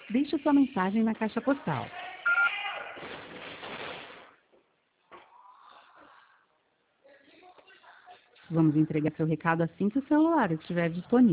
Deixe sua mensagem na caixa postal. Vamos entregar seu recado assim que o celular estiver disponível.